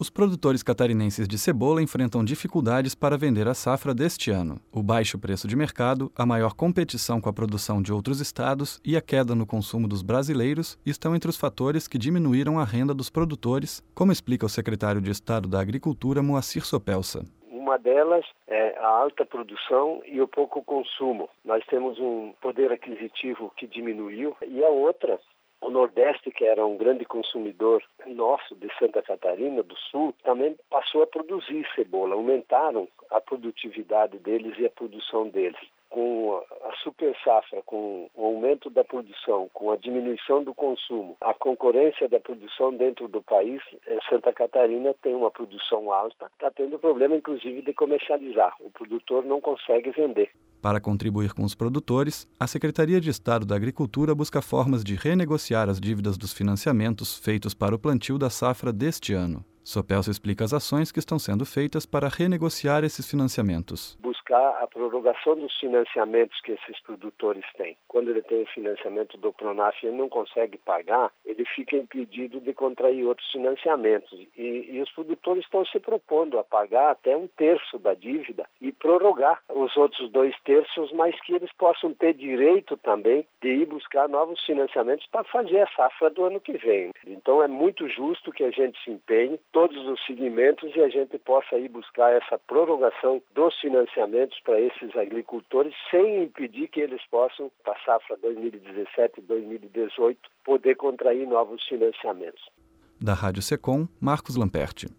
Os produtores catarinenses de cebola enfrentam dificuldades para vender a safra deste ano. O baixo preço de mercado, a maior competição com a produção de outros estados e a queda no consumo dos brasileiros estão entre os fatores que diminuíram a renda dos produtores, como explica o secretário de Estado da Agricultura, Moacir Sopelsa. Uma delas é a alta produção e o pouco consumo. Nós temos um poder aquisitivo que diminuiu e a outra, o Nordeste, que era um grande consumidor nosso de Santa Catarina do Sul, também passou a produzir cebola. Aumentaram a produtividade deles e a produção deles. Com a super safra, com o aumento da produção, com a diminuição do consumo, a concorrência da produção dentro do país, Santa Catarina tem uma produção alta, está tendo problema inclusive de comercializar. O produtor não consegue vender. Para contribuir com os produtores, a Secretaria de Estado da Agricultura busca formas de renegociar as dívidas dos financiamentos feitos para o plantio da safra deste ano. Sopelsa explica as ações que estão sendo feitas para renegociar esses financiamentos. Buscar a prorrogação dos financiamentos que esses produtores têm. Quando ele tem o financiamento do Pronaf e ele não consegue pagar, ele fica impedido de contrair outros financiamentos. E os produtores estão se propondo a pagar até 1/3 da dívida e prorrogar os outros 2/3, mas que eles possam ter direito também de ir buscar novos financiamentos para fazer a safra do ano que vem. Então é muito justo que a gente se empenhe, todos os segmentos, e a gente possa ir buscar essa prorrogação dos financiamentos para esses agricultores, sem impedir que eles possam, para a safra 2017 e 2018, poder contrair novos financiamentos. Da Rádio Secom, Marcos Lamperti.